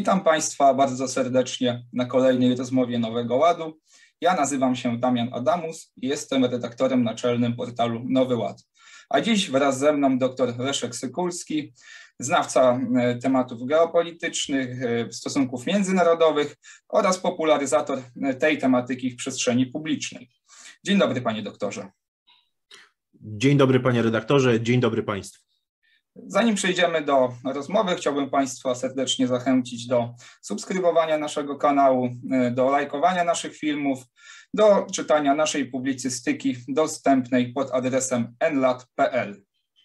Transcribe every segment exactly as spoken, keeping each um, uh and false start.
Witam Państwa bardzo serdecznie na kolejnej rozmowie Nowego Ładu. Ja nazywam się Damian Adamus i jestem redaktorem naczelnym portalu Nowy Ład. A dziś wraz ze mną dr Leszek Sykulski, znawca tematów geopolitycznych, stosunków międzynarodowych oraz popularyzator tej tematyki w przestrzeni publicznej. Dzień dobry, panie doktorze. Dzień dobry, panie redaktorze, dzień dobry państwu. Zanim przejdziemy do rozmowy, chciałbym Państwa serdecznie zachęcić do subskrybowania naszego kanału, do lajkowania naszych filmów, do czytania naszej publicystyki dostępnej pod adresem n lat kropka p l.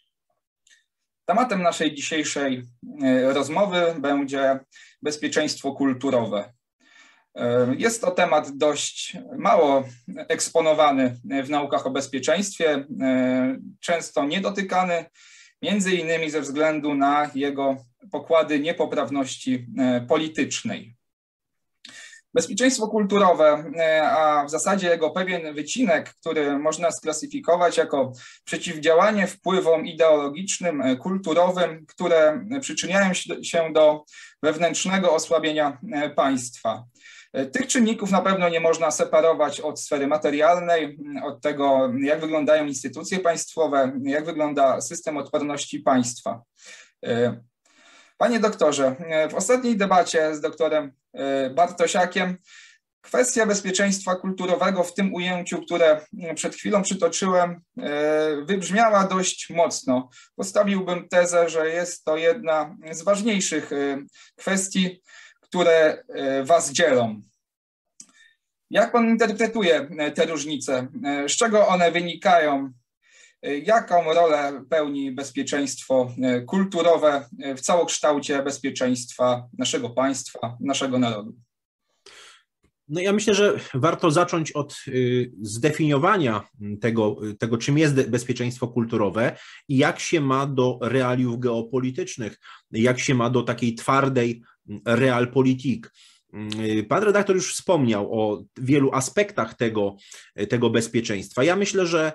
Tematem naszej dzisiejszej rozmowy będzie bezpieczeństwo kulturowe. Jest to temat dość mało eksponowany w naukach o bezpieczeństwie, często niedotykany, między innymi ze względu na jego pokłady niepoprawności politycznej. Bezpieczeństwo kulturowe, a w zasadzie jego pewien wycinek, który można sklasyfikować jako przeciwdziałanie wpływom ideologicznym, kulturowym, które przyczyniają się do wewnętrznego osłabienia państwa. Tych czynników na pewno nie można separować od sfery materialnej, od tego, jak wyglądają instytucje państwowe, jak wygląda system odporności państwa. Panie doktorze, w ostatniej debacie z doktorem Bartosiakiem kwestia bezpieczeństwa kulturowego w tym ujęciu, które przed chwilą przytoczyłem, wybrzmiała dość mocno. Postawiłbym tezę, że jest to jedna z ważniejszych kwestii, które was dzielą. Jak pan interpretuje te różnice? Z czego one wynikają? Jaką rolę pełni bezpieczeństwo kulturowe w całokształcie bezpieczeństwa naszego państwa, naszego narodu? No ja myślę, że warto zacząć od zdefiniowania tego, tego, czym jest bezpieczeństwo kulturowe i jak się ma do realiów geopolitycznych, jak się ma do takiej twardej realpolitik. Pan redaktor już wspomniał o wielu aspektach tego, tego bezpieczeństwa. Ja myślę, że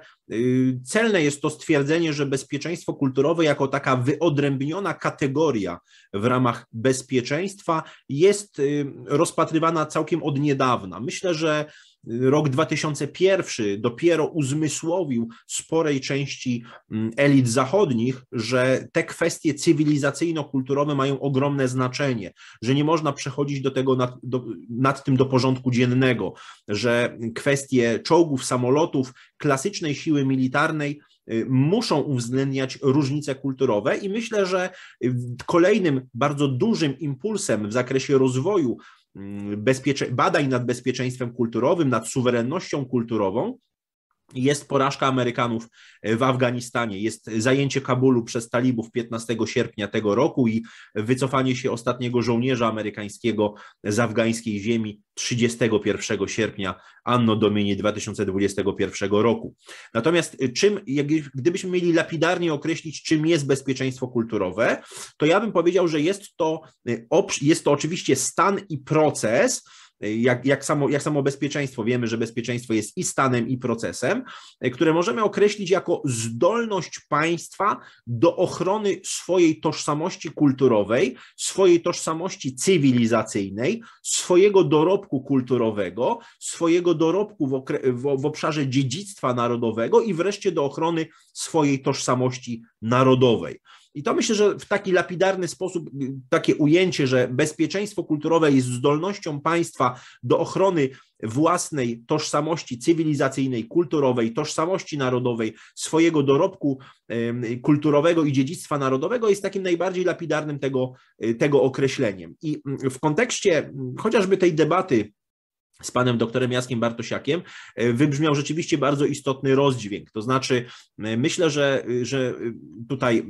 celne jest to stwierdzenie, że bezpieczeństwo kulturowe jako taka wyodrębniona kategoria w ramach bezpieczeństwa jest rozpatrywana całkiem od niedawna. Myślę, że rok dwa tysiące pierwszy dopiero uzmysłowił sporej części elit zachodnich, że te kwestie cywilizacyjno-kulturowe mają ogromne znaczenie, że nie można przechodzić do tego nad, do, nad tym do porządku dziennego, że kwestie czołgów, samolotów, klasycznej siły militarnej muszą uwzględniać różnice kulturowe i myślę, że kolejnym bardzo dużym impulsem w zakresie rozwoju Bezpiecze... badań nad bezpieczeństwem kulturowym, nad suwerennością kulturową jest porażka Amerykanów w Afganistanie, jest zajęcie Kabulu przez talibów piętnastego sierpnia tego roku i wycofanie się ostatniego żołnierza amerykańskiego z afgańskiej ziemi trzydziestego pierwszego sierpnia Anno Domini dwa tysiące dwudziestego pierwszego roku. Natomiast czym, jak, gdybyśmy mieli lapidarnie określić, czym jest bezpieczeństwo kulturowe, to ja bym powiedział, że jest to, jest to oczywiście stan i proces. Jak, jak, samo, jak samo bezpieczeństwo, wiemy, że bezpieczeństwo jest i stanem, i procesem, które możemy określić jako zdolność państwa do ochrony swojej tożsamości kulturowej, swojej tożsamości cywilizacyjnej, swojego dorobku kulturowego, swojego dorobku w, w, w obszarze dziedzictwa narodowego i wreszcie do ochrony swojej tożsamości narodowej. I to myślę, że w taki lapidarny sposób, takie ujęcie, że bezpieczeństwo kulturowe jest zdolnością państwa do ochrony własnej tożsamości cywilizacyjnej, kulturowej, tożsamości narodowej, swojego dorobku kulturowego i dziedzictwa narodowego jest takim najbardziej lapidarnym tego, tego określeniem. I w kontekście chociażby tej debaty z panem doktorem Jackiem Bartosiakiem wybrzmiał rzeczywiście bardzo istotny rozdźwięk. To znaczy myślę, że, że tutaj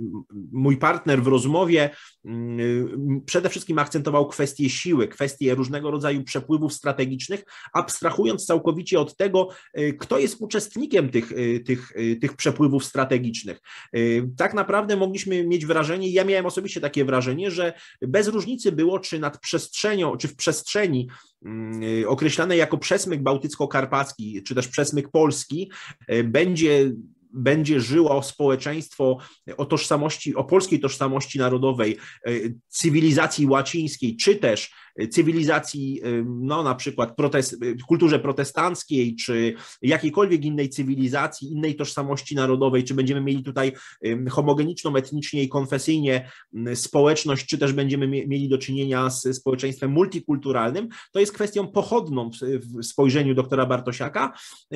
mój partner w rozmowie przede wszystkim akcentował kwestię siły, kwestię różnego rodzaju przepływów strategicznych, abstrahując całkowicie od tego, kto jest uczestnikiem tych, tych, tych przepływów strategicznych. Tak naprawdę mogliśmy mieć wrażenie, ja miałem osobiście takie wrażenie, że bez różnicy było, czy nad przestrzenią, czy w przestrzeni określane jako przesmyk bałtycko-karpacki, czy też przesmyk polski, będzie będzie żyło społeczeństwo o tożsamości, o polskiej tożsamości narodowej, cywilizacji łacińskiej, czy też cywilizacji, no na przykład protest, kulturze protestanckiej, czy jakiejkolwiek innej cywilizacji, innej tożsamości narodowej, czy będziemy mieli tutaj homogeniczną etnicznie i konfesyjnie społeczność, czy też będziemy mieli do czynienia z społeczeństwem multikulturalnym, to jest kwestią pochodną w spojrzeniu doktora Bartosiaka,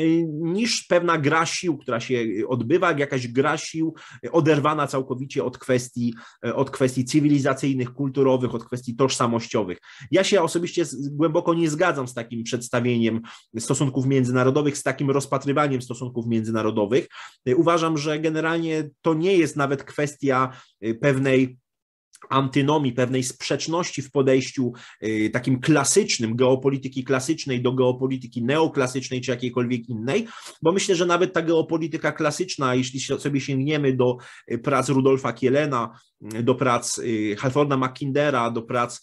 niż pewna gra sił, która się odbywa, jak jakaś gra sił oderwana całkowicie od kwestii, od kwestii cywilizacyjnych, kulturowych, od kwestii tożsamościowych. Ja się osobiście głęboko nie zgadzam z takim przedstawieniem stosunków międzynarodowych, z takim rozpatrywaniem stosunków międzynarodowych. Uważam, że generalnie to nie jest nawet kwestia pewnej antynomii, pewnej sprzeczności w podejściu takim klasycznym, geopolityki klasycznej do geopolityki neoklasycznej czy jakiejkolwiek innej, bo myślę, że nawet ta geopolityka klasyczna, jeśli sobie sięgniemy do prac Rudolfa Kielena, do prac Halforda Mackindera, do prac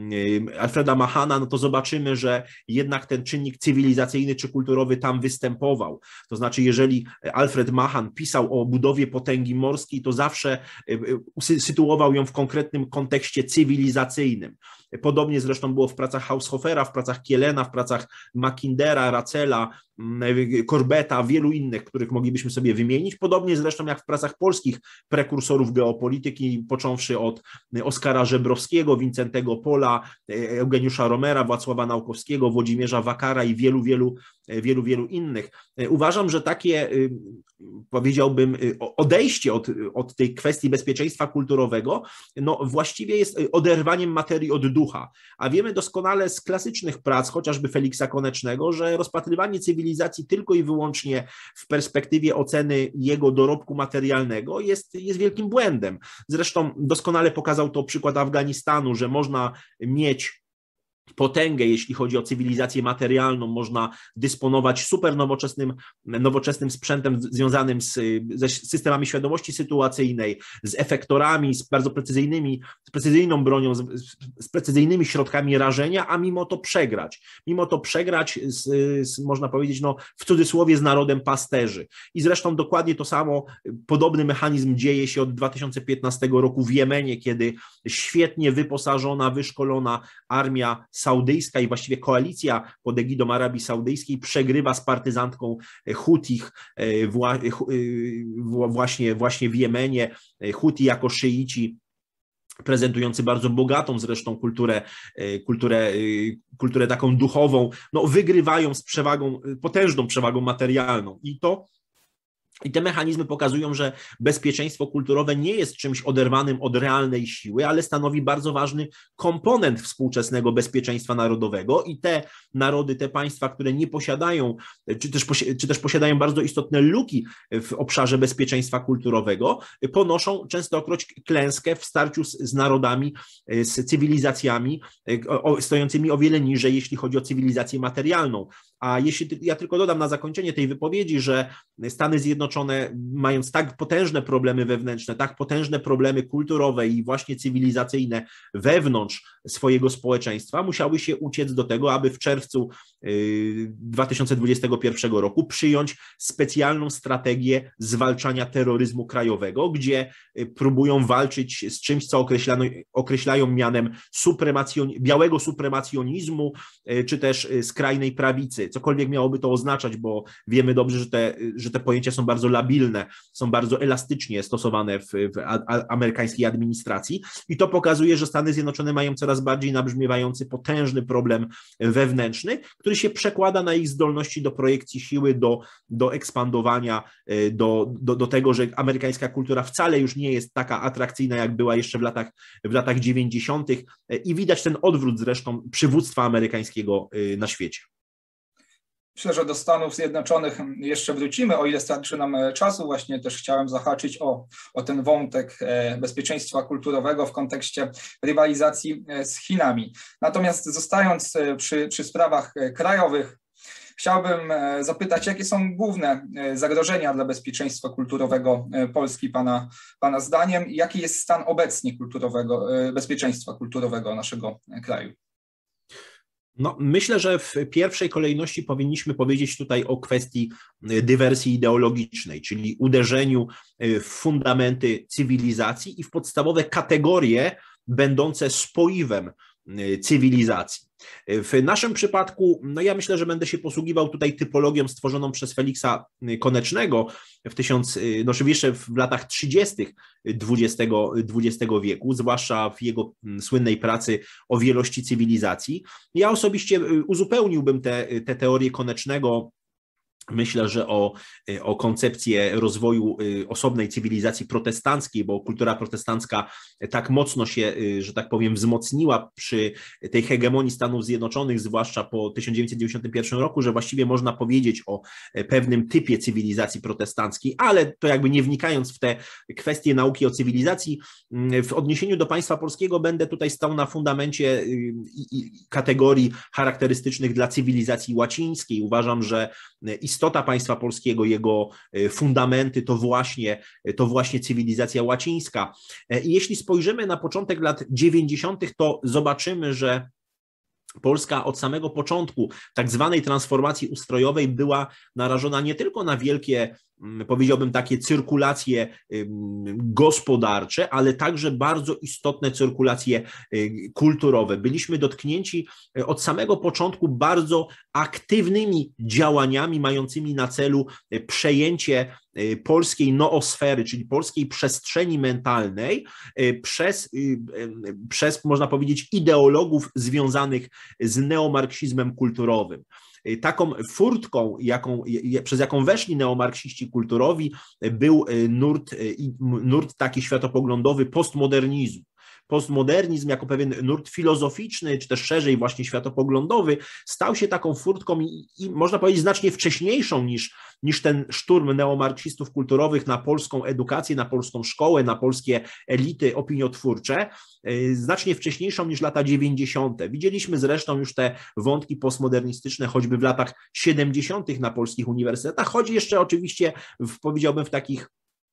Alfreda Mahana, no to zobaczymy, że jednak ten czynnik cywilizacyjny czy kulturowy tam występował. To znaczy, jeżeli Alfred Mahan pisał o budowie potęgi morskiej, to zawsze sytuował ją w konkretnym kontekście cywilizacyjnym. Podobnie zresztą było w pracach Haushofera, w pracach Kielena, w pracach Mackindera, Racela, Corbetta, wielu innych, których moglibyśmy sobie wymienić. Podobnie zresztą jak w pracach polskich prekursorów geopolityki, począwszy od Oskara Żebrowskiego, Wincentego Pola, Eugeniusza Romera, Wacława Naukowskiego, Włodzimierza Wakara i wielu, wielu, wielu, wielu innych. Uważam, że takie, powiedziałbym, odejście od, od tej kwestii bezpieczeństwa kulturowego, no właściwie jest oderwaniem materii od ducha. A wiemy doskonale z klasycznych prac, chociażby Feliksa Konecznego, że rozpatrywanie cywilizacji tylko i wyłącznie w perspektywie oceny jego dorobku materialnego jest, jest wielkim błędem. Zresztą doskonale pokazał to przykład Afganistanu, że można mieć potęgę, jeśli chodzi o cywilizację materialną, można dysponować super nowoczesnym, nowoczesnym sprzętem związanym z, ze systemami świadomości sytuacyjnej, z efektorami, z bardzo precyzyjnymi, z precyzyjną bronią, z, z precyzyjnymi środkami rażenia, a mimo to przegrać. Mimo to przegrać, z, z, można powiedzieć, no, w cudzysłowie z narodem pasterzy. I zresztą dokładnie to samo, podobny mechanizm dzieje się od dwa tysiące piętnastego roku w Jemenie, kiedy świetnie wyposażona, wyszkolona armia saudyjska i właściwie koalicja pod egidą Arabii Saudyjskiej przegrywa z partyzantką Hutich właśnie, właśnie w Jemenie. Huti jako szyici, prezentujący bardzo bogatą zresztą kulturę, kulturę, kulturę taką duchową, no wygrywają z przewagą, potężną przewagą materialną. I to I te mechanizmy pokazują, że bezpieczeństwo kulturowe nie jest czymś oderwanym od realnej siły, ale stanowi bardzo ważny komponent współczesnego bezpieczeństwa narodowego i te narody, te państwa, które nie posiadają, czy też, czy też posiadają bardzo istotne luki w obszarze bezpieczeństwa kulturowego, ponoszą częstokroć klęskę w starciu z, z narodami, z cywilizacjami o, stojącymi o wiele niżej, jeśli chodzi o cywilizację materialną. A jeśli ja tylko dodam na zakończenie tej wypowiedzi, że Stany Zjednoczone, mając tak potężne problemy wewnętrzne, tak potężne problemy kulturowe i właśnie cywilizacyjne wewnątrz swojego społeczeństwa, musiały się uciec do tego, aby w czerwcu dwa tysiące dwudziestego pierwszego roku przyjąć specjalną strategię zwalczania terroryzmu krajowego, gdzie próbują walczyć z czymś, co określano, określają mianem supremacjon, białego supremacjonizmu, czy też skrajnej prawicy. Cokolwiek miałoby to oznaczać, bo wiemy dobrze, że te, że te pojęcia są bardzo labilne, są bardzo elastycznie stosowane w, w a, amerykańskiej administracji i to pokazuje, że Stany Zjednoczone mają coraz bardziej nabrzmiewający potężny problem wewnętrzny, który się przekłada na ich zdolności do projekcji siły, do, do ekspandowania, do, do, do tego, że amerykańska kultura wcale już nie jest taka atrakcyjna, jak była jeszcze w latach, w latach dziewięćdziesiątych i widać ten odwrót zresztą przywództwa amerykańskiego na świecie. Myślę, że do Stanów Zjednoczonych jeszcze wrócimy, o ile starczy nam czasu. Właśnie też chciałem zahaczyć o, o ten wątek bezpieczeństwa kulturowego w kontekście rywalizacji z Chinami. Natomiast zostając przy, przy sprawach krajowych, chciałbym zapytać, jakie są główne zagrożenia dla bezpieczeństwa kulturowego Polski Pana, Pana zdaniem i jaki jest stan obecnie kulturowego, bezpieczeństwa kulturowego naszego kraju? No, myślę, że w pierwszej kolejności powinniśmy powiedzieć tutaj o kwestii dywersji ideologicznej, czyli uderzeniu w fundamenty cywilizacji i w podstawowe kategorie będące spoiwem cywilizacji. W naszym przypadku, no ja myślę, że będę się posługiwał tutaj typologią stworzoną przez Feliksa Konecznego w tysiąc, no oczywiście w latach trzydziestych dwudziestego wieku, zwłaszcza w jego słynnej pracy o wielości cywilizacji. Ja osobiście uzupełniłbym te, te teorie Konecznego. Myślę, że o, o koncepcję rozwoju osobnej cywilizacji protestanckiej, bo kultura protestancka tak mocno się, że tak powiem, wzmocniła przy tej hegemonii Stanów Zjednoczonych, zwłaszcza po tysiąc dziewięćset dziewięćdziesiątym pierwszym roku, że właściwie można powiedzieć o pewnym typie cywilizacji protestanckiej, ale to jakby nie wnikając w te kwestie nauki o cywilizacji, w odniesieniu do państwa polskiego będę tutaj stał na fundamencie kategorii charakterystycznych dla cywilizacji łacińskiej. Uważam, że istota państwa polskiego, jego fundamenty to właśnie, to właśnie cywilizacja łacińska. I jeśli spojrzymy na początek lat dziewięćdziesiątych, to zobaczymy, że Polska od samego początku tak zwanej transformacji ustrojowej była narażona nie tylko na wielkie, powiedziałbym, takie cyrkulacje gospodarcze, ale także bardzo istotne cyrkulacje kulturowe. Byliśmy dotknięci od samego początku bardzo aktywnymi działaniami mającymi na celu przejęcie polskiej noosfery, czyli polskiej przestrzeni mentalnej przez, przez, można powiedzieć, ideologów związanych z neomarksizmem kulturowym. Taką furtką, jaką, przez jaką weszli neomarksiści kulturowi, był nurt, nurt taki światopoglądowy postmodernizmu. Postmodernizm jako pewien nurt filozoficzny, czy też szerzej właśnie światopoglądowy, stał się taką furtką i, i można powiedzieć znacznie wcześniejszą niż, niż ten szturm neomarksistów kulturowych na polską edukację, na polską szkołę, na polskie elity opiniotwórcze, znacznie wcześniejszą niż lata dziewięćdziesiąte. Widzieliśmy zresztą już te wątki postmodernistyczne choćby w latach siedemdziesiątych na polskich uniwersytetach, choć jeszcze oczywiście w, powiedziałbym w takich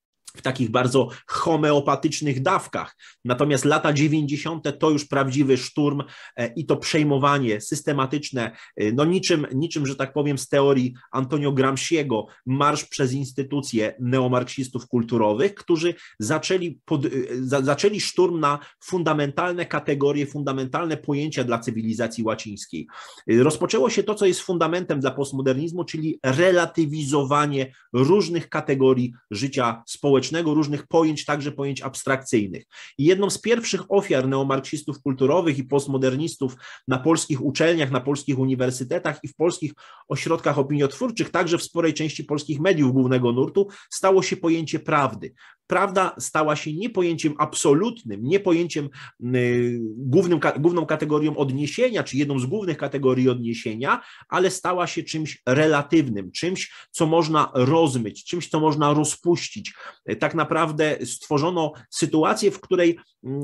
w takich bardzo homeopatycznych dawkach. Natomiast lata dziewięćdziesiąte to już prawdziwy szturm i to przejmowanie systematyczne, no niczym, niczym, że tak powiem, z teorii Antonio Gramsciego, marsz przez instytucje neomarksistów kulturowych, którzy zaczęli, pod, za, zaczęli szturm na fundamentalne kategorie, fundamentalne pojęcia dla cywilizacji łacińskiej. Rozpoczęło się to, co jest fundamentem dla postmodernizmu, czyli relatywizowanie różnych kategorii życia społecznego, różnych pojęć, także pojęć abstrakcyjnych. I jedną z pierwszych ofiar neomarksistów kulturowych i postmodernistów na polskich uczelniach, na polskich uniwersytetach i w polskich ośrodkach opiniotwórczych, także w sporej części polskich mediów głównego nurtu, stało się pojęcie prawdy. Prawda stała się nie pojęciem absolutnym, nie pojęciem y, głównym, ka, główną kategorią odniesienia, czy jedną z głównych kategorii odniesienia, ale stała się czymś relatywnym, czymś, co można rozmyć, czymś, co można rozpuścić. Tak naprawdę stworzono sytuację, w której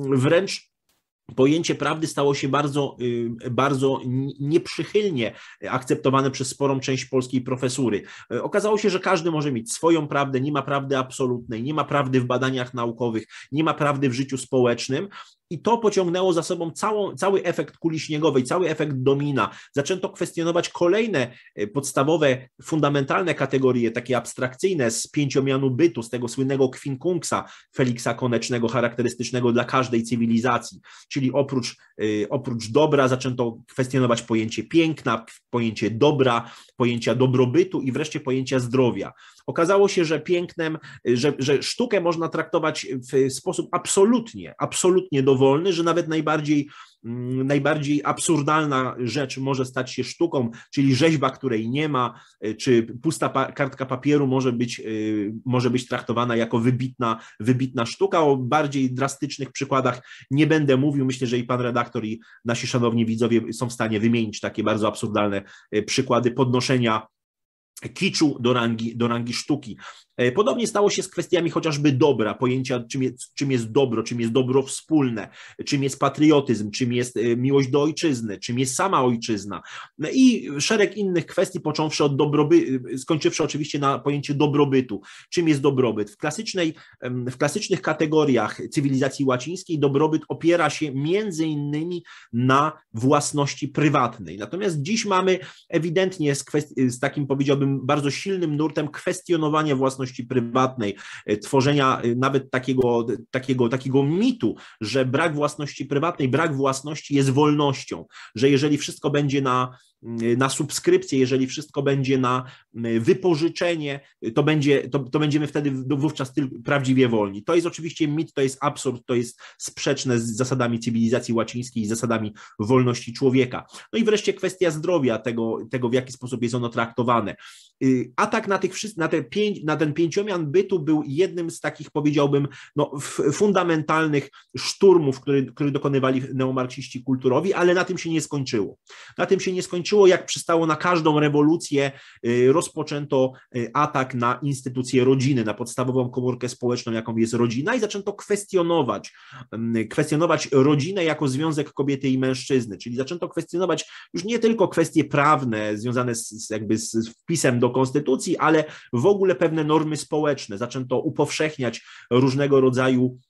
wręcz pojęcie prawdy stało się bardzo, bardzo nieprzychylnie akceptowane przez sporą część polskiej profesury. Okazało się, że każdy może mieć swoją prawdę, nie ma prawdy absolutnej, nie ma prawdy w badaniach naukowych, nie ma prawdy w życiu społecznym. I to pociągnęło za sobą całą, cały efekt kuli śniegowej, cały efekt domina. Zaczęto kwestionować kolejne podstawowe, fundamentalne kategorie, takie abstrakcyjne z pięciomianu bytu, z tego słynnego quincunxa Feliksa Konecznego, charakterystycznego dla każdej cywilizacji. Czyli oprócz, oprócz dobra zaczęto kwestionować pojęcie piękna, pojęcie dobra, pojęcia dobrobytu i wreszcie pojęcia zdrowia. Okazało się, że pięknem, że, że sztukę można traktować w sposób absolutnie, absolutnie dowolny, że nawet najbardziej, najbardziej absurdalna rzecz może stać się sztuką, czyli rzeźba, której nie ma, czy pusta pa- kartka papieru może być, może być traktowana jako wybitna, wybitna sztuka. O bardziej drastycznych przykładach nie będę mówił. Myślę, że i pan redaktor, i nasi szanowni widzowie są w stanie wymienić takie bardzo absurdalne przykłady podnoszenia kiczu do rangi, do rangi sztuki. Podobnie stało się z kwestiami chociażby dobra, pojęcia czym jest, czym jest dobro, czym jest dobro wspólne, czym jest patriotyzm, czym jest miłość do ojczyzny, czym jest sama ojczyzna i szereg innych kwestii, począwszy od dobrobytu, skończywszy oczywiście na pojęciu dobrobytu. Czym jest dobrobyt? W klasycznej, w klasycznych kategoriach cywilizacji łacińskiej dobrobyt opiera się między innymi na własności prywatnej. Natomiast dziś mamy ewidentnie z, kwestii, z takim, powiedziałbym, bardzo silnym nurtem kwestionowania własności prywatnej, tworzenia nawet takiego, takiego, takiego mitu, że brak własności prywatnej, brak własności jest wolnością, że jeżeli wszystko będzie na, na subskrypcję, jeżeli wszystko będzie na wypożyczenie, to, będzie, to, to będziemy wtedy wówczas tylko prawdziwie wolni. To jest oczywiście mit, to jest absurd, to jest sprzeczne z zasadami cywilizacji łacińskiej i zasadami wolności człowieka. No i wreszcie kwestia zdrowia, tego, tego w jaki sposób jest ono traktowane. Atak na, tych, na, te pięć, na ten pięciomian bytu był jednym z takich, powiedziałbym, no, fundamentalnych szturmów, który, który dokonywali neomarksiści kulturowi, ale na tym się nie skończyło. Na tym się nie skończyło, jak przystało na każdą rewolucję, rozpoczęto atak na instytucję rodziny, na podstawową komórkę społeczną, jaką jest rodzina i zaczęto kwestionować, kwestionować rodzinę jako związek kobiety i mężczyzny, czyli zaczęto kwestionować już nie tylko kwestie prawne związane z, jakby z wpisem do konstytucji, ale w ogóle pewne normy społeczne. Zaczęto upowszechniać różnego rodzaju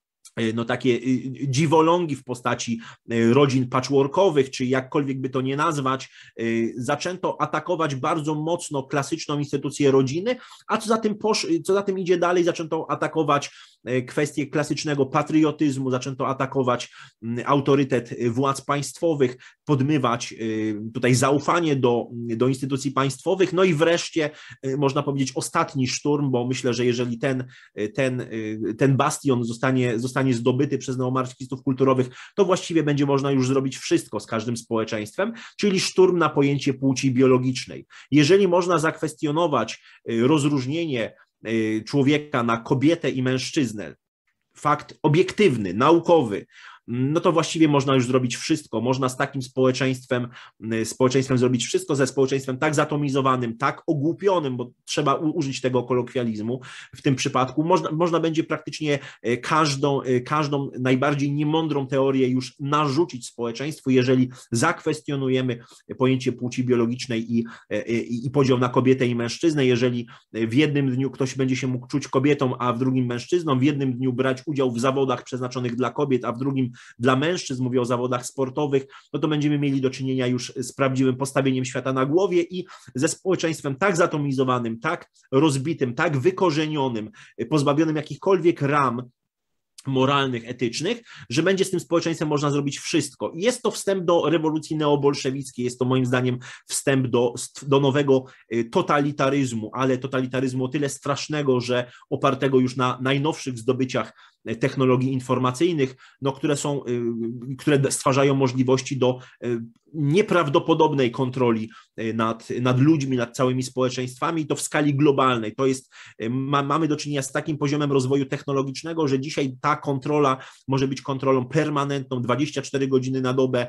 no takie dziwolągi w postaci rodzin patchworkowych, czy jakkolwiek by to nie nazwać, zaczęto atakować bardzo mocno klasyczną instytucję rodziny, a co za tym, posz, co za tym idzie dalej, zaczęto atakować kwestie klasycznego patriotyzmu, zaczęto atakować autorytet władz państwowych, podmywać tutaj zaufanie do, do instytucji państwowych, no i wreszcie można powiedzieć ostatni szturm, bo myślę, że jeżeli ten, ten, ten bastion zostanie, zostanie zdobyty przez neomarksistów kulturowych, to właściwie będzie można już zrobić wszystko z każdym społeczeństwem, czyli szturm na pojęcie płci biologicznej. Jeżeli można zakwestionować rozróżnienie człowieka na kobietę i mężczyznę, fakt obiektywny, naukowy, no to właściwie można już zrobić wszystko. Można z takim społeczeństwem, społeczeństwem zrobić wszystko, ze społeczeństwem tak zatomizowanym, tak ogłupionym, bo trzeba użyć tego kolokwializmu w tym przypadku. Można, można będzie praktycznie każdą, każdą najbardziej niemądrą teorię już narzucić społeczeństwu, jeżeli zakwestionujemy pojęcie płci biologicznej i, i, i podział na kobietę i mężczyznę. Jeżeli w jednym dniu ktoś będzie się mógł czuć kobietą, a w drugim mężczyzną, w jednym dniu brać udział w zawodach przeznaczonych dla kobiet, a w drugim dla mężczyzn, mówię o zawodach sportowych, no to będziemy mieli do czynienia już z prawdziwym postawieniem świata na głowie i ze społeczeństwem tak zatomizowanym, tak rozbitym, tak wykorzenionym, pozbawionym jakichkolwiek ram moralnych, etycznych, że będzie z tym społeczeństwem można zrobić wszystko. I jest to wstęp do rewolucji neobolszewickiej, jest to moim zdaniem wstęp do, do nowego totalitaryzmu, ale totalitaryzmu o tyle strasznego, że opartego już na najnowszych zdobyciach technologii informacyjnych, no, które są, które stwarzają możliwości do nieprawdopodobnej kontroli nad, nad ludźmi, nad całymi społeczeństwami i to w skali globalnej. To jest, ma, mamy do czynienia z takim poziomem rozwoju technologicznego, że dzisiaj ta kontrola może być kontrolą permanentną, dwadzieścia cztery godziny na dobę,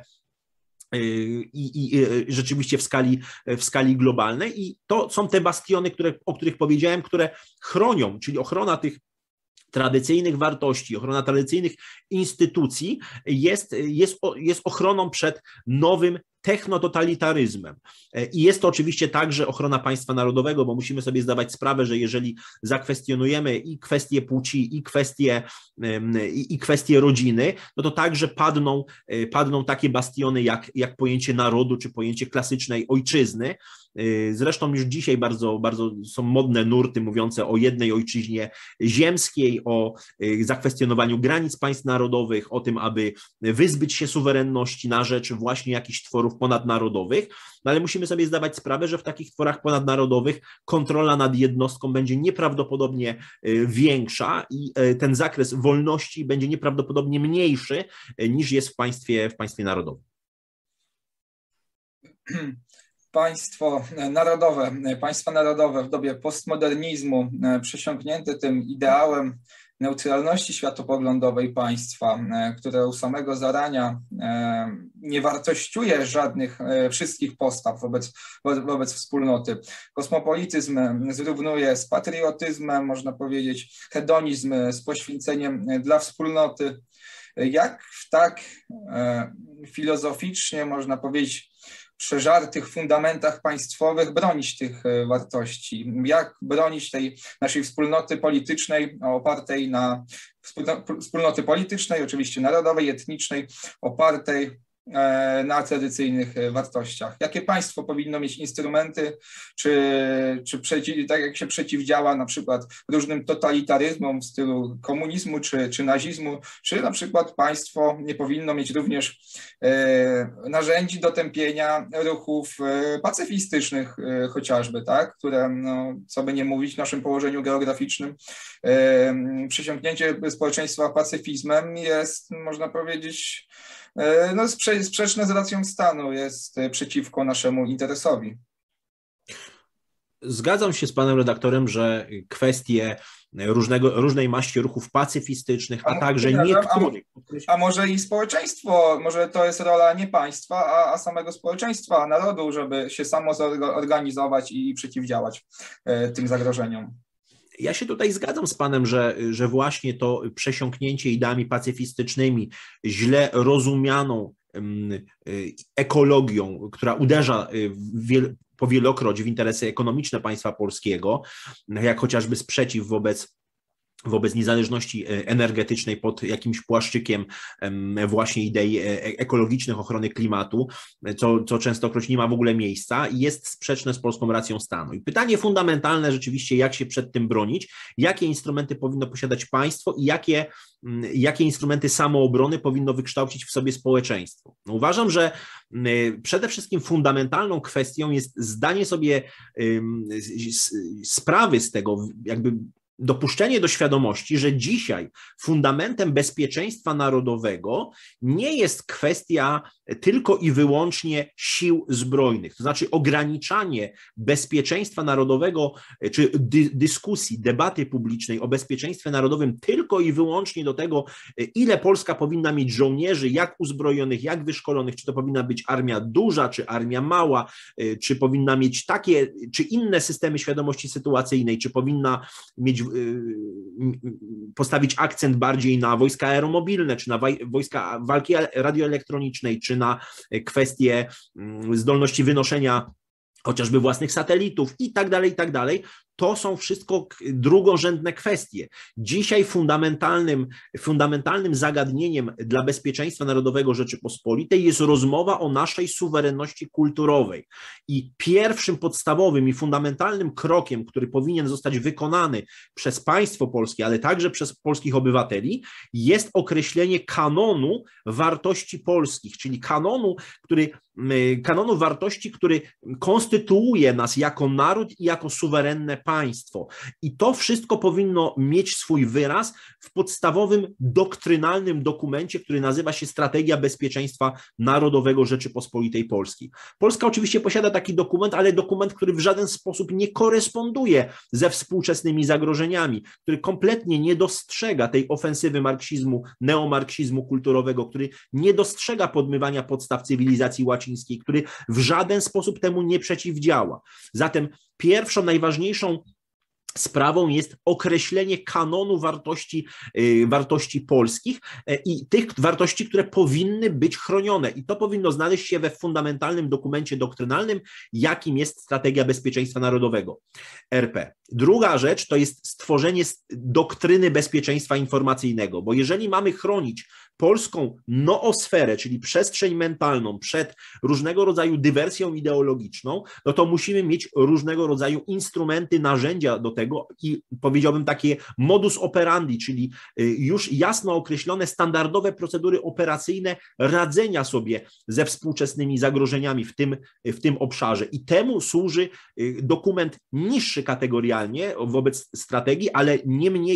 I, i, i rzeczywiście w skali, w skali globalnej i to są te bastiony, które, o których powiedziałem, które chronią, czyli ochrona tych tradycyjnych wartości, ochrona tradycyjnych instytucji jest, jest, jest ochroną przed nowym technototalitaryzmem. I jest to oczywiście także ochrona państwa narodowego, bo musimy sobie zdawać sprawę, że jeżeli zakwestionujemy i kwestie płci, i kwestie, i, i kwestie rodziny, no to także padną, padną takie bastiony jak, jak pojęcie narodu, czy pojęcie klasycznej ojczyzny. Zresztą już dzisiaj bardzo, bardzo są modne nurty mówiące o jednej ojczyźnie ziemskiej, o zakwestionowaniu granic państw narodowych, o tym, aby wyzbyć się suwerenności na rzecz właśnie jakichś tworów ponadnarodowych, no ale musimy sobie zdawać sprawę, że w takich tworach ponadnarodowych kontrola nad jednostką będzie nieprawdopodobnie większa i ten zakres wolności będzie nieprawdopodobnie mniejszy niż jest w państwie, w państwie narodowym. Państwo narodowe, państwa narodowe w dobie postmodernizmu przesiąknięte tym ideałem neutralności światopoglądowej państwa, które u samego zarania nie wartościuje żadnych, wszystkich postaw wobec, wobec wspólnoty. Kosmopolityzm zrównuje z patriotyzmem, można powiedzieć, hedonizm z poświęceniem dla wspólnoty. Jak w tak filozoficznie, można powiedzieć, przeżartych fundamentach państwowych bronić tych wartości? Jak bronić tej naszej wspólnoty politycznej opartej na wspólnoty politycznej, oczywiście narodowej, etnicznej, opartej na tradycyjnych wartościach? Jakie państwo powinno mieć instrumenty, czy, czy przeciw, tak jak się przeciwdziała na przykład różnym totalitaryzmom w stylu komunizmu czy, czy nazizmu, czy na przykład państwo nie powinno mieć również e, narzędzi do tępienia ruchów pacyfistycznych e, chociażby, tak, które, no, co by nie mówić w naszym położeniu geograficznym, e, przysiągnięcie społeczeństwa pacyfizmem jest, można powiedzieć, no, sprzeczne z racją stanu, jest przeciwko naszemu interesowi. Zgadzam się z panem redaktorem, że kwestie różnego, różnej maści ruchów pacyfistycznych, a, a także niektórych... A, a może i społeczeństwo, może to jest rola nie państwa, a, a samego społeczeństwa, narodu, żeby się samo zorganizować i przeciwdziałać tym zagrożeniom. Ja się tutaj zgadzam z panem, że, że właśnie to przesiąknięcie ideami pacyfistycznymi, źle rozumianą ekologią, która uderza w wiel, powielokroć w interesy ekonomiczne państwa polskiego, jak chociażby sprzeciw wobec wobec niezależności energetycznej pod jakimś płaszczykiem właśnie idei ekologicznych, ochrony klimatu, co, co częstokroć nie ma w ogóle miejsca i jest sprzeczne z polską racją stanu. I pytanie fundamentalne rzeczywiście, jak się przed tym bronić, jakie instrumenty powinno posiadać państwo i jakie, jakie instrumenty samoobrony powinno wykształcić w sobie społeczeństwo. No, uważam, że przede wszystkim fundamentalną kwestią jest zdanie sobie sprawy z tego, jakby dopuszczenie do świadomości, że dzisiaj fundamentem bezpieczeństwa narodowego nie jest kwestia tylko i wyłącznie sił zbrojnych, to znaczy ograniczanie bezpieczeństwa narodowego czy dy, dyskusji, debaty publicznej o bezpieczeństwie narodowym tylko i wyłącznie do tego, ile Polska powinna mieć żołnierzy, jak uzbrojonych, jak wyszkolonych, czy to powinna być armia duża, czy armia mała, czy powinna mieć takie, czy inne systemy świadomości sytuacyjnej, czy powinna mieć postawić akcent bardziej na wojska aeromobilne, czy na wojska walki radioelektronicznej, czy na kwestie zdolności wynoszenia chociażby własnych satelitów i tak dalej, i tak dalej. To są wszystko drugorzędne kwestie. Dzisiaj fundamentalnym, fundamentalnym zagadnieniem dla bezpieczeństwa narodowego Rzeczypospolitej jest rozmowa o naszej suwerenności kulturowej. I pierwszym podstawowym i fundamentalnym krokiem, który powinien zostać wykonany przez państwo polskie, ale także przez polskich obywateli, jest określenie kanonu wartości polskich, czyli kanonu, który, kanonu wartości, który konstytuuje nas jako naród i jako suwerenne państwo. I to wszystko powinno mieć swój wyraz w podstawowym doktrynalnym dokumencie, który nazywa się Strategia Bezpieczeństwa Narodowego Rzeczypospolitej Polskiej. Polska oczywiście posiada taki dokument, ale dokument, który w żaden sposób nie koresponduje ze współczesnymi zagrożeniami, który kompletnie nie dostrzega tej ofensywy marksizmu, neomarksizmu kulturowego, który nie dostrzega podmywania podstaw cywilizacji łacińskiej, który w żaden sposób temu nie przeciwdziała. Zatem pierwszą, najważniejszą sprawą jest określenie kanonu wartości, wartości polskich i tych wartości, które powinny być chronione. I to powinno znaleźć się we fundamentalnym dokumencie doktrynalnym, jakim jest Strategia Bezpieczeństwa Narodowego R P. Druga rzecz to jest stworzenie doktryny bezpieczeństwa informacyjnego, bo jeżeli mamy chronić polską noosferę, czyli przestrzeń mentalną przed różnego rodzaju dywersją ideologiczną, no to musimy mieć różnego rodzaju instrumenty, narzędzia do tego i powiedziałbym takie modus operandi, czyli już jasno określone standardowe procedury operacyjne radzenia sobie ze współczesnymi zagrożeniami w tym, w tym obszarze. I temu służy dokument niższy kategorialnie wobec strategii, ale nie mniej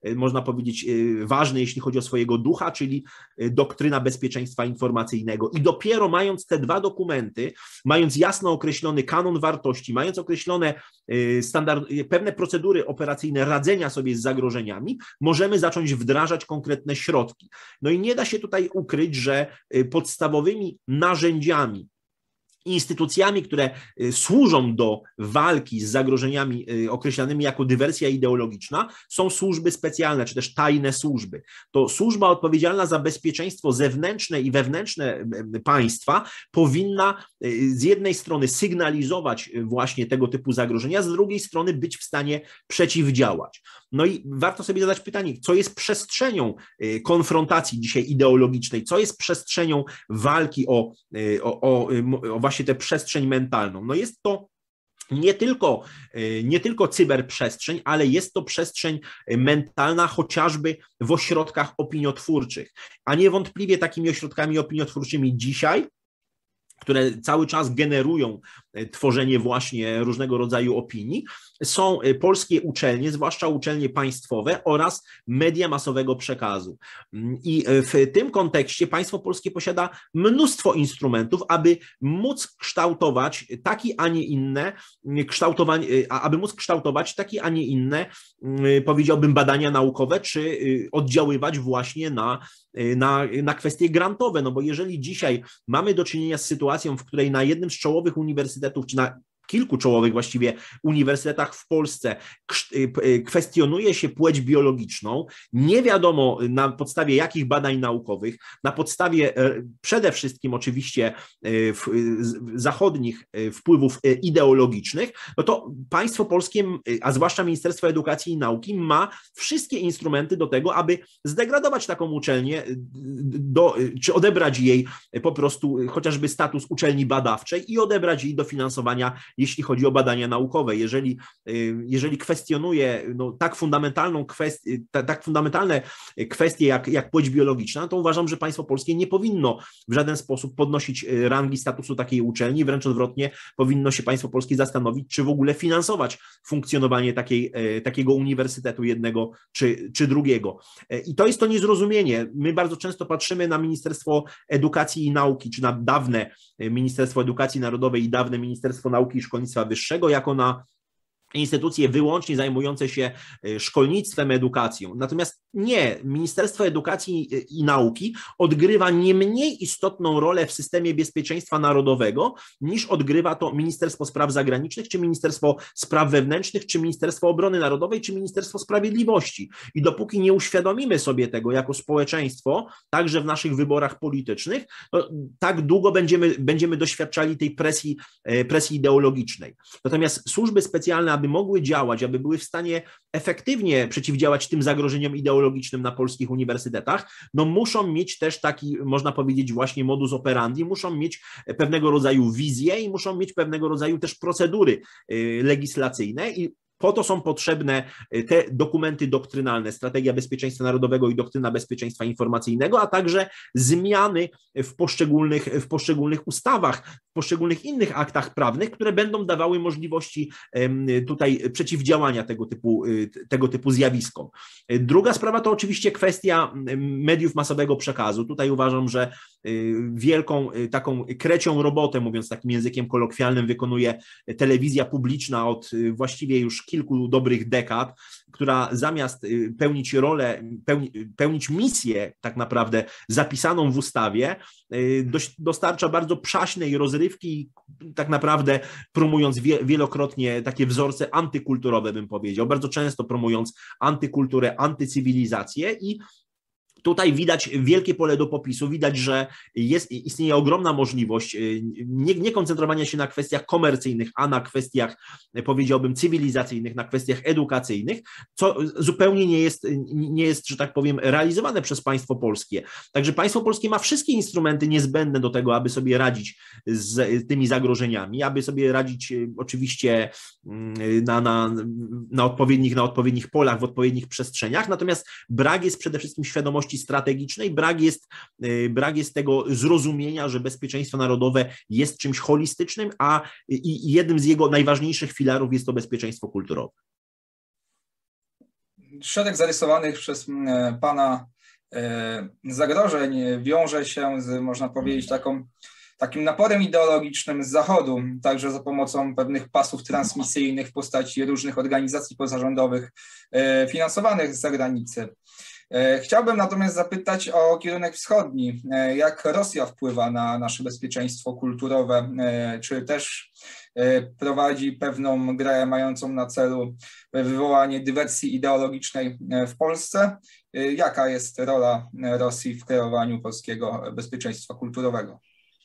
można powiedzieć, ważny, jeśli chodzi o swojego ducha, czyli doktryna bezpieczeństwa informacyjnego. I dopiero mając te dwa dokumenty, mając jasno określony kanon wartości, mając określone standard, pewne procedury operacyjne radzenia sobie z zagrożeniami, możemy zacząć wdrażać konkretne środki. No i nie da się tutaj ukryć, że podstawowymi narzędziami, instytucjami, które służą do walki z zagrożeniami określanymi jako dywersja ideologiczna, są służby specjalne, czy też tajne służby. To służba odpowiedzialna za bezpieczeństwo zewnętrzne i wewnętrzne państwa powinna z jednej strony sygnalizować właśnie tego typu zagrożenia, z drugiej strony być w stanie przeciwdziałać. No i warto sobie zadać pytanie, co jest przestrzenią konfrontacji dzisiaj ideologicznej, co jest przestrzenią walki o, o, o, o właśnie tę przestrzeń mentalną. No jest to nie tylko, nie tylko cyberprzestrzeń, ale jest to przestrzeń mentalna chociażby w ośrodkach opiniotwórczych, a niewątpliwie takimi ośrodkami opiniotwórczymi dzisiaj, które cały czas generują tworzenie właśnie różnego rodzaju opinii, są polskie uczelnie, zwłaszcza uczelnie państwowe oraz media masowego przekazu. I w tym kontekście państwo polskie posiada mnóstwo instrumentów, aby móc kształtować takie, a nie inne, kształtowanie, aby móc kształtować takie, a nie inne, powiedziałbym, badania naukowe, czy oddziaływać właśnie na, na, na kwestie grantowe, no bo jeżeli dzisiaj mamy do czynienia z sytuacją, w której na jednym z czołowych uniwersytetów, czy na kilku czołowych właściwie uniwersytetach w Polsce kwestionuje się płeć biologiczną, nie wiadomo na podstawie jakich badań naukowych, na podstawie przede wszystkim oczywiście zachodnich wpływów ideologicznych, no to państwo polskie, a zwłaszcza Ministerstwo Edukacji i Nauki ma wszystkie instrumenty do tego, aby zdegradować taką uczelnię, do, czy odebrać jej po prostu chociażby status uczelni badawczej i odebrać jej dofinansowania, jeśli chodzi o badania naukowe. Jeżeli, jeżeli kwestionuje no, tak fundamentalną kwestię, tak fundamentalne kwestie jak, jak płeć biologiczna, to uważam, że państwo polskie nie powinno w żaden sposób podnosić rangi statusu takiej uczelni, wręcz odwrotnie, powinno się państwo polskie zastanowić, czy w ogóle finansować funkcjonowanie takiej, takiego uniwersytetu jednego czy, czy drugiego. I to jest to niezrozumienie. My bardzo często patrzymy na Ministerstwo Edukacji i Nauki, czy na dawne Ministerstwo Edukacji Narodowej i dawne Ministerstwo Nauki i Szkolnictwa Wyższego jako na instytucje wyłącznie zajmujące się szkolnictwem, edukacją. Natomiast nie, Ministerstwo Edukacji i Nauki odgrywa nie mniej istotną rolę w systemie bezpieczeństwa narodowego, niż odgrywa to Ministerstwo Spraw Zagranicznych, czy Ministerstwo Spraw Wewnętrznych, czy Ministerstwo Obrony Narodowej, czy Ministerstwo Sprawiedliwości. I dopóki nie uświadomimy sobie tego jako społeczeństwo, także w naszych wyborach politycznych, to tak długo będziemy, będziemy doświadczali tej presji, presji ideologicznej. Natomiast służby specjalne, aby mogły działać, aby były w stanie efektywnie przeciwdziałać tym zagrożeniom ideologicznym na polskich uniwersytetach, no muszą mieć też taki, można powiedzieć, właśnie modus operandi, muszą mieć pewnego rodzaju wizję i muszą mieć pewnego rodzaju też procedury legislacyjne i po to są potrzebne te dokumenty doktrynalne, Strategia Bezpieczeństwa Narodowego i Doktryna Bezpieczeństwa Informacyjnego, a także zmiany w poszczególnych, w poszczególnych ustawach, w poszczególnych innych aktach prawnych, które będą dawały możliwości tutaj przeciwdziałania tego typu, tego typu zjawiskom. Druga sprawa to oczywiście kwestia mediów masowego przekazu. Tutaj uważam, że wielką taką krecią robotę, mówiąc takim językiem kolokwialnym, wykonuje telewizja publiczna od właściwie już kilku dobrych dekad, która zamiast pełnić rolę, pełni, pełnić misję tak naprawdę zapisaną w ustawie, dostarcza bardzo przaśnej rozrywki, tak naprawdę promując wielokrotnie takie wzorce antykulturowe, bym powiedział, bardzo często promując antykulturę, antycywilizację i tutaj widać wielkie pole do popisu, widać, że jest, istnieje ogromna możliwość nie, nie koncentrowania się na kwestiach komercyjnych, a na kwestiach, powiedziałbym, cywilizacyjnych, na kwestiach edukacyjnych, co zupełnie nie jest, nie jest, że tak powiem, realizowane przez państwo polskie. Także państwo polskie ma wszystkie instrumenty niezbędne do tego, aby sobie radzić z tymi zagrożeniami, aby sobie radzić oczywiście na, na, na, odpowiednich, na odpowiednich polach, w odpowiednich przestrzeniach, natomiast brak jest przede wszystkim świadomości strategicznej, brak jest, brak jest tego zrozumienia, że bezpieczeństwo narodowe jest czymś holistycznym, a i jednym z jego najważniejszych filarów jest to bezpieczeństwo kulturowe. Szereg zarysowanych przez Pana zagrożeń wiąże się z, można powiedzieć, taką, takim naporem ideologicznym z Zachodu, także za pomocą pewnych pasów transmisyjnych w postaci różnych organizacji pozarządowych finansowanych z zagranicy. Chciałbym natomiast zapytać o kierunek wschodni. Jak Rosja wpływa na nasze bezpieczeństwo kulturowe? Czy też prowadzi pewną grę mającą na celu wywołanie dywersji ideologicznej w Polsce? Jaka jest rola Rosji w kreowaniu polskiego bezpieczeństwa kulturowego?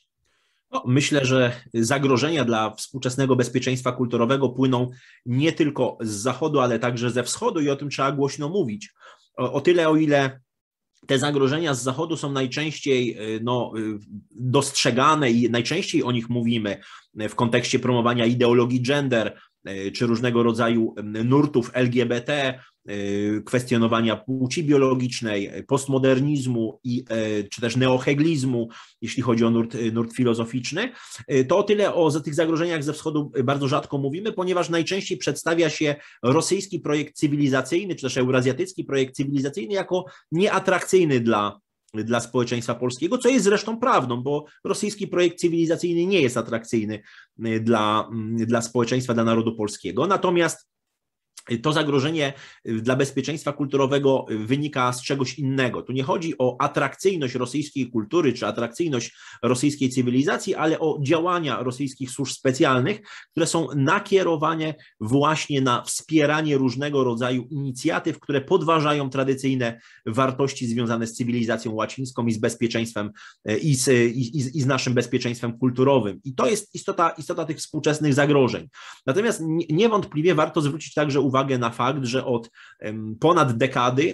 No, myślę, że zagrożenia dla współczesnego bezpieczeństwa kulturowego płyną nie tylko z zachodu, ale także ze wschodu i o tym trzeba głośno mówić. O, o tyle, o ile te zagrożenia z zachodu są najczęściej no, dostrzegane i najczęściej o nich mówimy w kontekście promowania ideologii gender czy różnego rodzaju nurtów L G B T, kwestionowania płci biologicznej, postmodernizmu i, czy też neoheglizmu, jeśli chodzi o nurt, nurt filozoficzny, to o tyle o tych zagrożeniach ze wschodu bardzo rzadko mówimy, ponieważ najczęściej przedstawia się rosyjski projekt cywilizacyjny, czy też eurazjatycki projekt cywilizacyjny jako nieatrakcyjny dla dla społeczeństwa polskiego, co jest zresztą prawdą, bo rosyjski projekt cywilizacyjny nie jest atrakcyjny dla, dla społeczeństwa, dla narodu polskiego. Natomiast to zagrożenie dla bezpieczeństwa kulturowego wynika z czegoś innego. Tu nie chodzi o atrakcyjność rosyjskiej kultury czy atrakcyjność rosyjskiej cywilizacji, ale o działania rosyjskich służb specjalnych, które są nakierowane właśnie na wspieranie różnego rodzaju inicjatyw, które podważają tradycyjne wartości związane z cywilizacją łacińską i z bezpieczeństwem i z, i, i z naszym bezpieczeństwem kulturowym. I to jest istota, istota tych współczesnych zagrożeń. Natomiast niewątpliwie warto zwrócić także uwagę na fakt, że od ponad dekady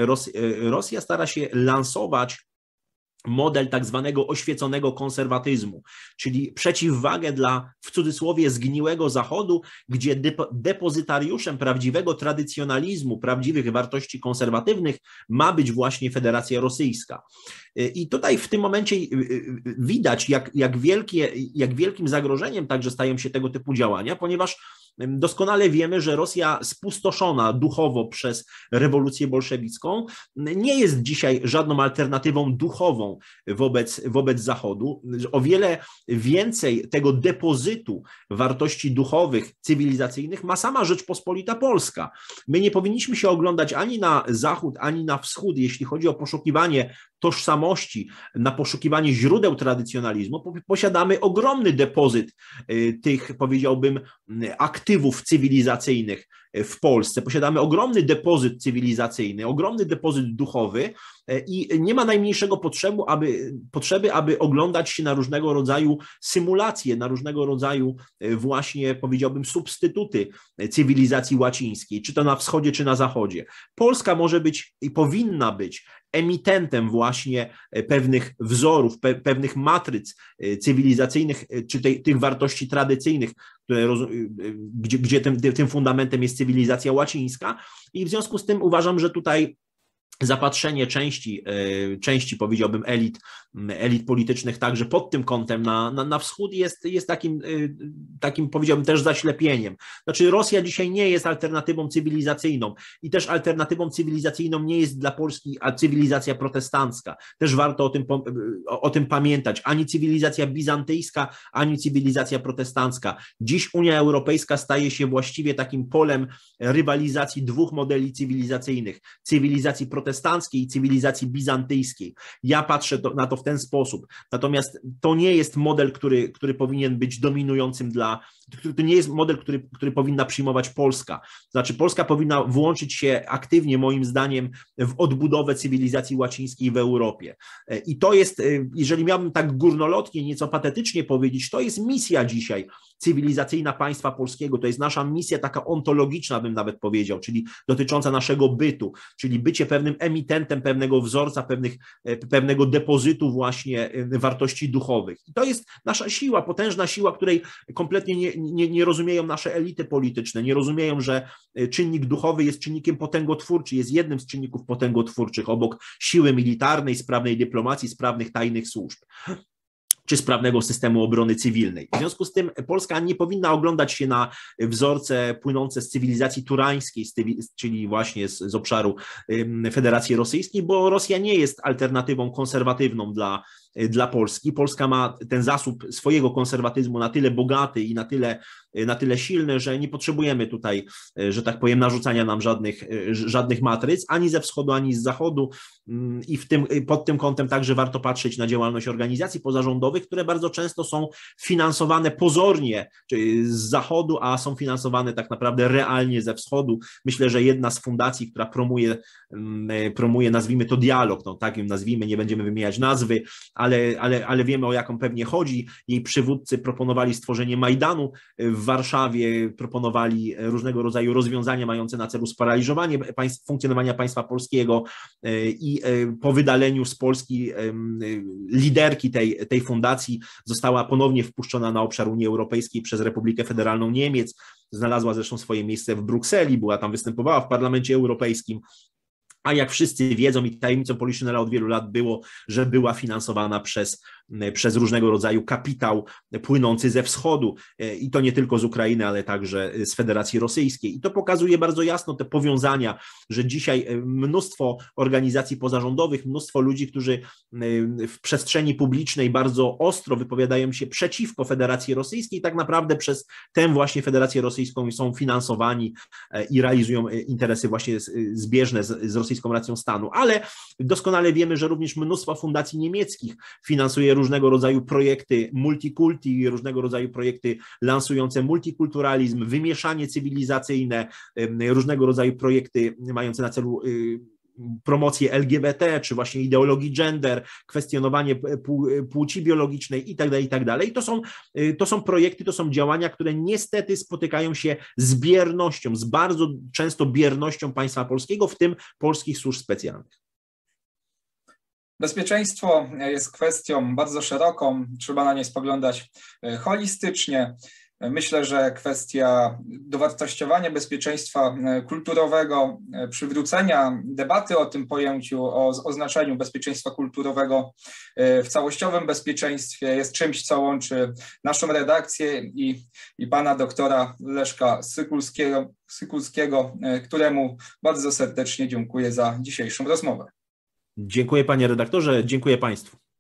Rosja stara się lansować model tak zwanego oświeconego konserwatyzmu, czyli przeciwwagę dla, w cudzysłowie, zgniłego Zachodu, gdzie depozytariuszem prawdziwego tradycjonalizmu, prawdziwych wartości konserwatywnych ma być właśnie Federacja Rosyjska. I tutaj w tym momencie widać, jak, jak, wielkie, jak wielkim zagrożeniem także stają się tego typu działania, ponieważ doskonale wiemy, że Rosja spustoszona duchowo przez rewolucję bolszewicką nie jest dzisiaj żadną alternatywą duchową wobec, wobec Zachodu. O wiele więcej tego depozytu wartości duchowych, cywilizacyjnych ma sama Rzeczpospolita Polska. My nie powinniśmy się oglądać ani na Zachód, ani na Wschód, jeśli chodzi o poszukiwanie tożsamości, na poszukiwanie źródeł tradycjonalizmu. Posiadamy ogromny depozyt tych, powiedziałbym, aktywów cywilizacyjnych w Polsce. Posiadamy ogromny depozyt cywilizacyjny, ogromny depozyt duchowy i nie ma najmniejszego potrzeby, aby, potrzeby, aby oglądać się na różnego rodzaju symulacje, na różnego rodzaju właśnie, powiedziałbym, substytuty cywilizacji łacińskiej, czy to na wschodzie, czy na zachodzie. Polska może być i powinna być emitentem właśnie pewnych wzorów, pe, pewnych matryc cywilizacyjnych, czy tej, tych wartości tradycyjnych, które, gdzie, gdzie tym, tym fundamentem jest cywilizacja łacińska i w związku z tym uważam, że tutaj zapatrzenie części, części powiedziałbym elit, elit politycznych także pod tym kątem na, na, na wschód jest, jest takim, takim powiedziałbym też zaślepieniem. Znaczy Rosja dzisiaj nie jest alternatywą cywilizacyjną i też alternatywą cywilizacyjną nie jest dla Polski a cywilizacja protestancka. Też warto o tym, o, o tym pamiętać. Ani cywilizacja bizantyjska, ani cywilizacja protestancka. Dziś Unia Europejska staje się właściwie takim polem rywalizacji dwóch modeli cywilizacyjnych. Cywilizacji protestanckiej protestanckiej i cywilizacji bizantyjskiej. Ja patrzę to, na to w ten sposób. Natomiast to nie jest model, który, który powinien być dominującym dla, to nie jest model, który, który powinna przyjmować Polska. Znaczy Polska powinna włączyć się aktywnie, moim zdaniem, w odbudowę cywilizacji łacińskiej w Europie. I to jest, jeżeli miałbym tak górnolotnie, nieco patetycznie powiedzieć, to jest misja dzisiaj cywilizacyjna państwa polskiego. To jest nasza misja taka ontologiczna, bym nawet powiedział, czyli dotycząca naszego bytu, czyli bycie pewnym emitentem pewnego wzorca, pewnych, pewnego depozytu właśnie wartości duchowych. I to jest nasza siła, potężna siła, której kompletnie nie, nie, nie rozumieją nasze elity polityczne, nie rozumieją, że czynnik duchowy jest czynnikiem potęgotwórczym, jest jednym z czynników potęgotwórczych obok siły militarnej, sprawnej dyplomacji, sprawnych tajnych służb. czy sprawnego systemu obrony cywilnej. W związku z tym Polska nie powinna oglądać się na wzorce płynące z cywilizacji turańskiej, czyli właśnie z, z obszaru Federacji Rosyjskiej, bo Rosja nie jest alternatywą konserwatywną dla, dla Polski. Polska ma ten zasób swojego konserwatyzmu na tyle bogaty i na tyle, na tyle silny, że nie potrzebujemy tutaj, że tak powiem, narzucania nam żadnych, żadnych matryc, ani ze wschodu, ani z zachodu. I w tym, pod tym kątem także warto patrzeć na działalność organizacji pozarządowych, które bardzo często są finansowane pozornie z zachodu, a są finansowane tak naprawdę realnie ze wschodu. Myślę, że jedna z fundacji, która promuje, promuje nazwijmy to dialog, no tak ją nazwijmy, nie będziemy wymieniać nazwy, ale, ale, ale wiemy, o jaką pewnie chodzi. Jej przywódcy proponowali stworzenie Majdanu w Warszawie, proponowali różnego rodzaju rozwiązania mające na celu sparaliżowanie państw, funkcjonowania państwa polskiego i po wydaleniu z Polski liderki tej, tej fundacji została ponownie wpuszczona na obszar Unii Europejskiej przez Republikę Federalną Niemiec. Znalazła zresztą swoje miejsce w Brukseli, była tam, występowała w Parlamencie Europejskim. A jak wszyscy wiedzą i tajemnicą Poliszynela od wielu lat było, że była finansowana przez, przez różnego rodzaju kapitał płynący ze wschodu i to nie tylko z Ukrainy, ale także z Federacji Rosyjskiej. I to pokazuje bardzo jasno te powiązania, że dzisiaj mnóstwo organizacji pozarządowych, mnóstwo ludzi, którzy w przestrzeni publicznej bardzo ostro wypowiadają się przeciwko Federacji Rosyjskiej, tak naprawdę przez tę właśnie Federację Rosyjską są finansowani i realizują interesy właśnie zbieżne z, z rosyjską racją stanu, ale doskonale wiemy, że również mnóstwo fundacji niemieckich finansuje różnego rodzaju projekty multikulti, różnego rodzaju projekty lansujące multikulturalizm, wymieszanie cywilizacyjne, różnego rodzaju projekty mające na celu promocję L G B T, czy właśnie ideologii gender, kwestionowanie płci biologicznej i tak dalej, i tak dalej. To są, to są projekty, to są działania, które niestety spotykają się z biernością, z bardzo często biernością państwa polskiego, w tym polskich służb specjalnych. Bezpieczeństwo jest kwestią bardzo szeroką, trzeba na nie spoglądać holistycznie. Myślę, że kwestia dowartościowania bezpieczeństwa kulturowego, przywrócenia debaty o tym pojęciu, o oznaczeniu bezpieczeństwa kulturowego w całościowym bezpieczeństwie jest czymś, co łączy naszą redakcję i, i pana doktora Leszka Sykulskiego, Sykulskiego, któremu bardzo serdecznie dziękuję za dzisiejszą rozmowę. Dziękuję panie redaktorze, dziękuję państwu.